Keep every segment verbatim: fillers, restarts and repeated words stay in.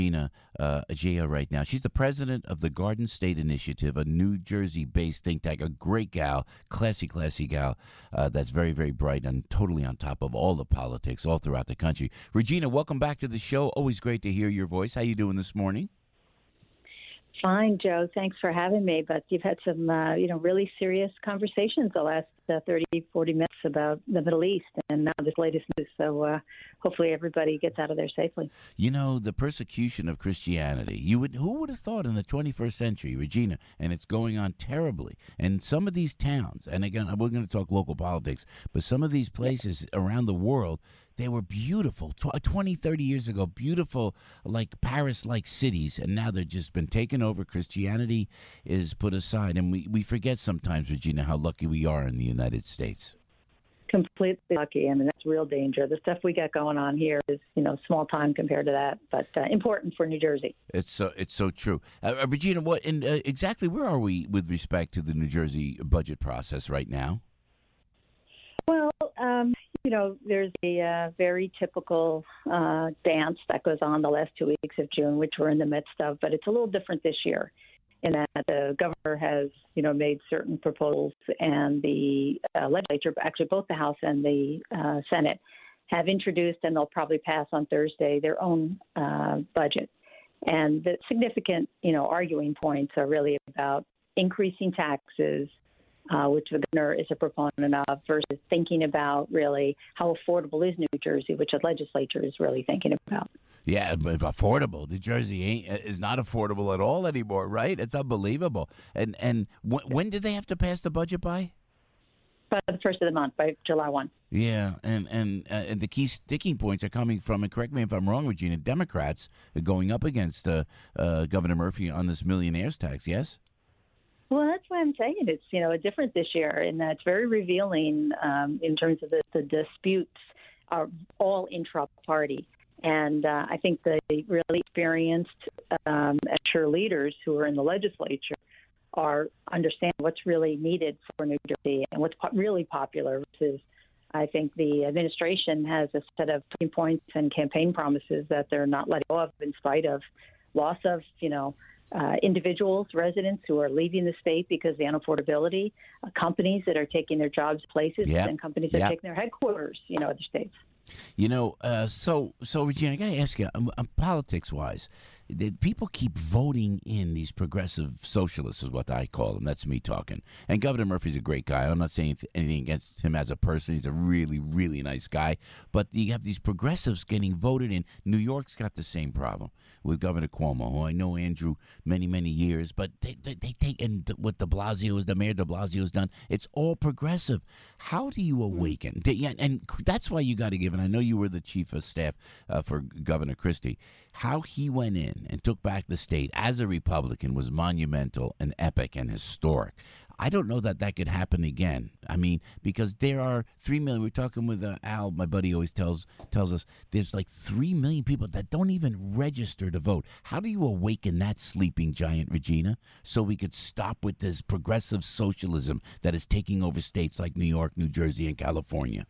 Regina uh, Ajaya right now. She's the president of the Garden State Initiative, a New Jersey-based think tank. A great gal, classy, classy gal. Uh, that's very, very bright and totally on top of all the politics all throughout the country. Regina, welcome back to the show. Always great to hear your voice. How you doing this morning? Fine, Joe. Thanks for having me. But you've had some, uh, you know, really serious conversations the last uh, thirty, forty minutes about the Middle East and now this latest news. So uh, hopefully everybody gets out of there safely. You know, the persecution of Christianity. You would, who would have thought in the twenty-first century, Regina, and it's going on terribly. And some of these towns, and again, we're going to talk local politics, but some of these places around the world, they were beautiful, twenty, thirty years ago, beautiful, like Paris-like cities, and now they've just been taken over. Christianity is put aside, and we, we forget sometimes, Regina, how lucky we are in the United States. Completely lucky. I mean, that's real danger. The stuff we got going on here is, you know, small time compared to that, but uh, important for New Jersey. It's so it's so true. Uh, uh, Regina, what in, uh, exactly where are we with respect to the New Jersey budget process right now? Well, um, you know, there's a uh, very typical uh, dance that goes on the last two weeks of June, which we're in the midst of, but it's a little different this year in that the governor has, you know, made certain proposals, and the uh, legislature, actually both the House and the uh, Senate, have introduced, and they'll probably pass on Thursday, their own uh, budget. And the significant, you know, arguing points are really about increasing taxes, Uh, which the governor is a proponent of, versus thinking about really how affordable is New Jersey, which the legislature is really thinking about. Yeah, but affordable. New Jersey ain't is not affordable at all anymore, right? It's unbelievable. And and w- when did they have to pass the budget by? By the first of the month, by July first. Yeah, and and uh, and the key sticking points are coming from, and correct me if I'm wrong, Regina, Democrats going up against uh, uh, Governor Murphy on this millionaires tax. Yes. Well, that's why I'm saying it's, you know, different this year, and that's very revealing um, in terms of the, the disputes are all intra-party. And uh, I think the really experienced um, mature leaders who are in the legislature are understand what's really needed for New Jersey and what's po- really popular versus I think the administration has a set of talking points and campaign promises that they're not letting go of in spite of loss of, you know, Uh, individuals, residents who are leaving the state because of the unaffordability, uh, companies that are taking their jobs places, Yep. and companies that Yep. are taking their headquarters, you know, other states. You know, uh, so so Regina, I got to ask you, um, um, politics-wise, did people keep voting in these progressive socialists, is what I call them. That's me talking. And Governor Murphy's a great guy. I'm not saying anything against him as a person. He's a really, really nice guy. But you have these progressives getting voted in. New York's got the same problem with Governor Cuomo, who I know Andrew many, many years. But they they, they take, and what de Blasio is, the mayor de Blasio has done, it's all progressive. How do you awaken? Mm-hmm. Yeah, and that's why you got to give, and I know you were the chief of staff uh, for Governor Christie, how he went in and took back the state as a Republican was monumental and epic and historic. I don't know that that could happen again. I mean, because there are three million. We're talking with uh, Al, my buddy, always tells tells us there's like three million people that don't even register to vote. How do you awaken that sleeping giant, Regina, so we could stop with this progressive socialism that is taking over states like New York, New Jersey, and California?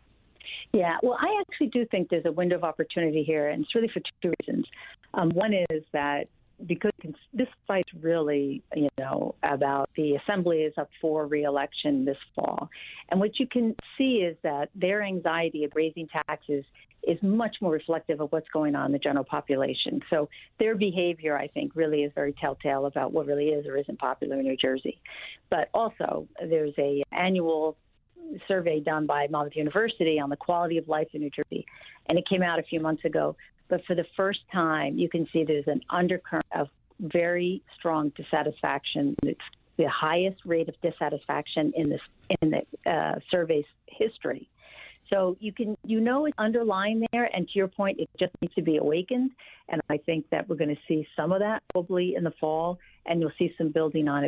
Yeah, well, I actually do think there's a window of opportunity here, and it's really for two reasons. Um, one is that because this fight's really, you know, about the assembly is up for re-election this fall. And what you can see is that their anxiety of raising taxes is much more reflective of what's going on in the general population. So their behavior, I think, really is very telltale about what really is or isn't popular in New Jersey. But also, there's a annual survey done by Monmouth University on the quality of life in New Jersey, and it came out a few months ago. But for the first time, you can see there's an undercurrent of very strong dissatisfaction. It's the highest rate of dissatisfaction in this in the uh, survey's history. So you can you know it's underlying there, and to your point, it just needs to be awakened. And I think that we're going to see some of that probably in the fall, and you'll see some building on it because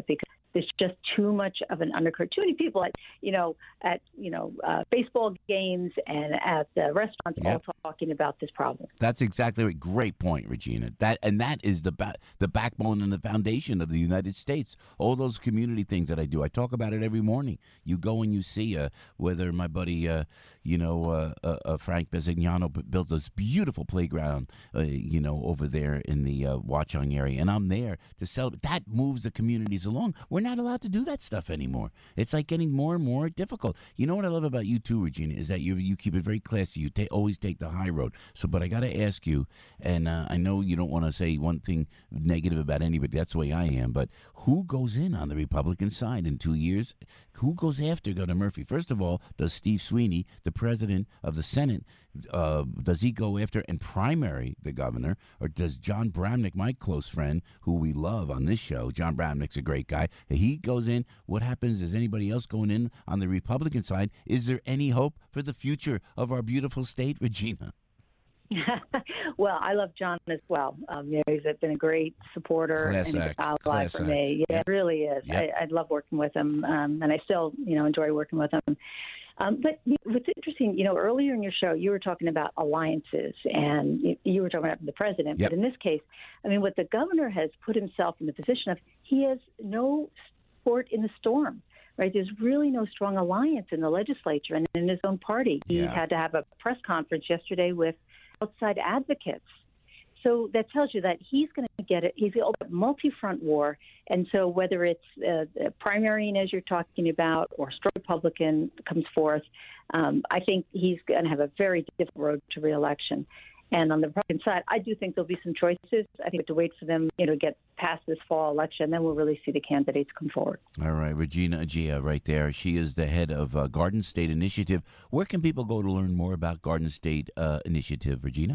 there's just too much of an undercurrent. Too many people at, you know, at, you know, uh, baseball games and at the restaurants Yep. all talking about this problem. That's exactly right. Great point, Regina. That and that is the ba- the backbone and the foundation of the United States. All those community things that I do, I talk about it every morning. You go and you see uh, whether my buddy, uh, you know, uh, uh, uh, Frank Besignano b- built this beautiful playground, uh, you know, over there in the uh, Watchung area, and I'm there to celebrate. That moves the communities along. We're not allowed to do that stuff anymore. It's like getting more and more difficult. You know what I love about you too, Regina, is that you you keep it very classy. You ta- always take the high road. So, but I got to ask you, and uh, I know you don't want to say one thing negative about anybody. That's the way I am. But who goes in on the Republican side in two years? Who goes after Governor Murphy? First of all, does Steve Sweeney, the president of the Senate, uh, does he go after and primary the governor, or does John Bramnick, my close friend, who we love on this show, John Bramnick's a great guy, he goes in? What happens? Is anybody else going in on the Republican side? Is there any hope for the future of our beautiful state, Regina? Well, I love John as well. Um, you know, he's been a great supporter Class and act. ally Class for act. me. Yeah, Yep. it really is. Yep. I, I love working with him, um, and I still, you know, enjoy working with him. Um, but what's interesting, you know, earlier in your show, you were talking about alliances, and you, you were talking about the president. Yep. But in this case, I mean, what the governor has put himself in the position of, he has no support in the storm. Right, there's really no strong alliance in the legislature and in his own party. He Yeah. had to have a press conference yesterday with outside advocates. So that tells you that he's going to get it. He's a multi-front war. And so whether it's uh, primarying, as you're talking about, or strong Republican comes forth, um, I think he's going to have a very difficult road to reelection. And on the Republican side, I do think there'll be some choices. I think we have to wait for them, you know, to get past this fall election. Then we'll really see the candidates come forward. All right, Regina Agia right there. She is the head of uh, Garden State Initiative. Where can people go to learn more about Garden State uh, Initiative, Regina?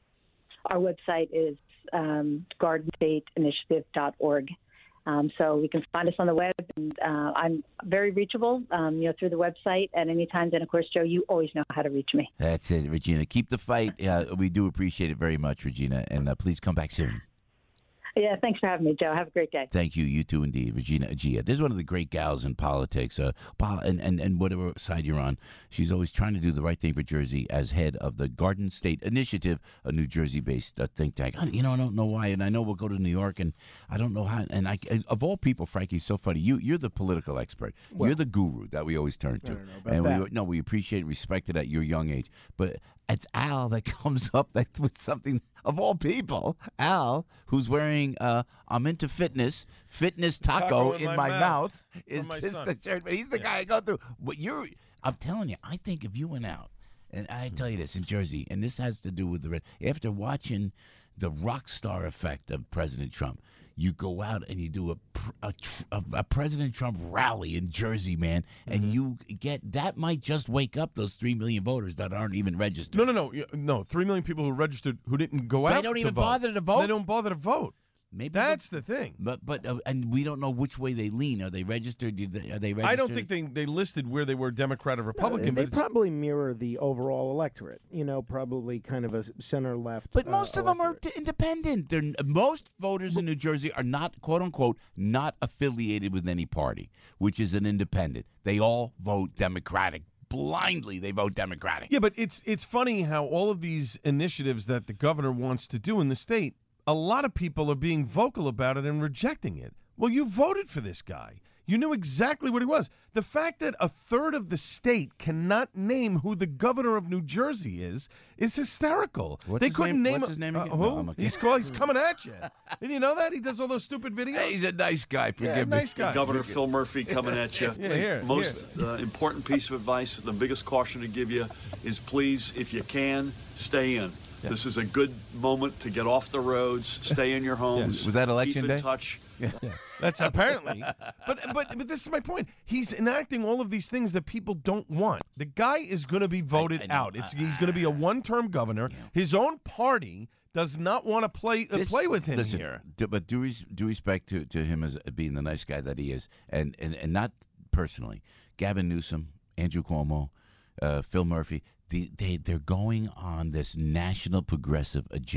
Our website is um, garden state initiative dot org. Um, so you can find us on the web, and uh, I'm very reachable, um, you know, through the website at any time. And of course, Joe, you always know how to reach me. That's it, Regina. Keep the fight. Uh, we do appreciate it very much, Regina, and uh, please come back soon. Yeah, thanks for having me, Joe. Have a great day. Thank you. You too, indeed. Regina Agia. This is one of the great gals in politics, uh, pol- and, and, and whatever side you're on. She's always trying to do the right thing for Jersey as head of the Garden State Initiative, a New Jersey-based uh, think tank. I, you know, I don't know why, and I know we'll go to New York, and I don't know how. And I, of all people, Frankie, so funny. You, you're the political expert. Well, you're the guru that we always turn to. I don't know about and that. we no, we appreciate and respect it at your young age. But it's Al that comes up that with something of all people. Al, who's wearing uh, I'm into fitness, fitness taco, Taco in, my, mouth, is my is son. the shirt. But he's the guy I go through. But you're, I'm telling you, I think if you went out, and I tell you this in Jersey, and this has to do with the rest, after watching the rock star effect of President Trump, you go out and you do a pr- a, tr- a, a President Trump rally in Jersey, man, and Mm-hmm. you get that might just wake up those three million voters that aren't even registered. No, no, no, y- no. Three million people who registered who didn't go They out. don't to even vote. bother to vote? They don't bother to vote. Maybe That's the thing. But but uh, and we don't know which way they lean. Are they registered? Do they- Are they registered? I don't think they, they listed where they were Democrat or Republican. they but it's- probably mirror the overall electorate. You know, probably kind of a center left. But most uh, of them are electorate. t- independent. They're, most voters in New Jersey are not, quote unquote, not affiliated with any party, which is an independent. They all vote Democratic. Blindly, they vote Democratic. Yeah, but it's it's funny how all of these initiatives that the governor wants to do in the state, a lot of people are being vocal about it and rejecting it. Well, you voted for this guy. You knew exactly what he was. The fact that a third of the state cannot name who the governor of New Jersey is is hysterical. What's they his couldn't name? name, What's his name uh, again? who? No, I'm okay. He's called, he's coming at you. Didn't you know that? He does all those stupid videos. Hey, he's a nice guy. Forgive yeah, me. nice guy. Governor Phil Murphy coming at you. Yeah, here, Most uh, important piece of advice, the biggest caution to give you is please, if you can, stay in. Yeah. This is a good moment to get off the roads, stay in your homes. Was that election keep in day? touch. That's apparently. But but but this is my point. He's enacting all of these things that people don't want. The guy is going to be voted I know. out. It's he's going to be a one-term governor. Yeah. His own party does not want to play uh, This- play with him listen, here. d- but due, res- due respect to, to him as being the nice guy that he is, and, and, and not personally, Gavin Newsom, Andrew Cuomo, uh, Phil Murphy, the, they, they're going on this national progressive agenda.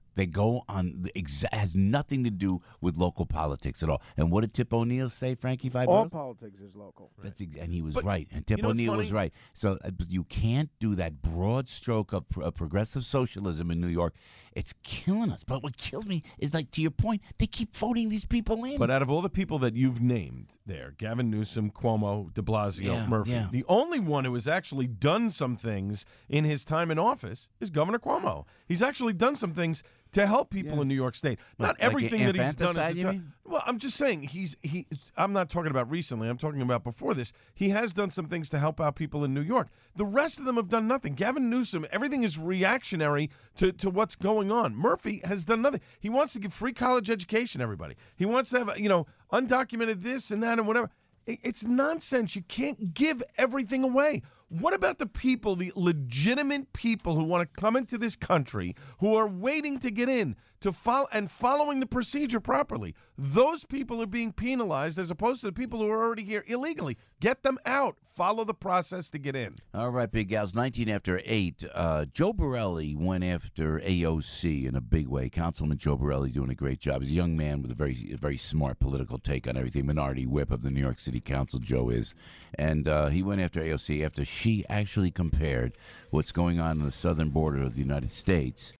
They go on the exa- has nothing to do with local politics at all. And what did Tip O'Neill say, Frankie Five? All politics is local. That's ex- and he was But right. And Tip you know what's O'Neill was funny? right. So uh, you can't do that broad stroke of, pro- of progressive socialism in New York. It's killing us. But what kills me is, like, to your point, they keep voting these people in. But out of all the people that you've named there, Gavin Newsom, Cuomo, de Blasio, Yeah, Murphy, yeah. the only one who has actually done some things in his time in office is Governor Cuomo. He's actually done some things to help people Yeah. in New York State. What, Not like everything that he's done infanticide, is you a- mean? Well, I'm just saying he's he. I'm not talking about recently. I'm talking about before this. He has done some things to help out people in New York. The rest of them have done nothing. Gavin Newsom, everything is reactionary to, to what's going on. Murphy has done nothing. He wants to give free college education to everybody. He wants to have, you know, undocumented this and that and whatever. It- It's nonsense. You can't give everything away. What about the people, the legitimate people who want to come into this country, who are waiting to get in, to follow and following the procedure properly? Those people are being penalized as opposed to the people who are already here illegally. Get them out. Follow the process to get in. All right, big gals. nineteen after eight. Uh, Joe Borelli went after A O C in a big way. Councilman Joe Borelli doing a great job. He's a young man with a very, a very smart political take on everything. Minority whip of the New York City Council, Joe is, and uh, he went after A O C after she actually compared what's going on on the southern border of the United States